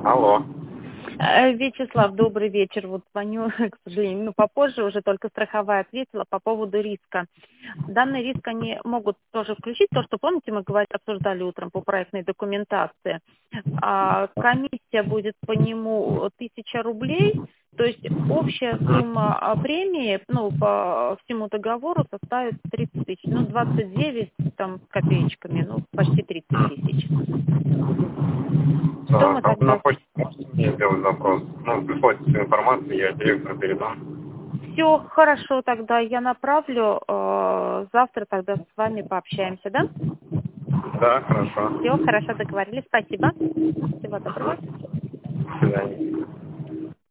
Алло. Вячеслав, добрый вечер. Вот звоню, к сожалению, попозже, уже только страховая ответила по поводу риска. Данный риск они могут тоже включить, то, что, помните, мы обсуждали утром по проектной документации. Комиссия будет по нему 1000 рублей, то есть общая сумма премии, по всему договору составит 30 тысяч, 29 там с копеечками, почти 30 тысяч. Что мы Так, на тогда... почту можете мне сделать запрос? Прислать всю информацию, я директору передам. Все хорошо, тогда я направлю, завтра тогда с вами пообщаемся, да? Да, хорошо. Все хорошо, договорились, спасибо. Всего доброго. До свидания.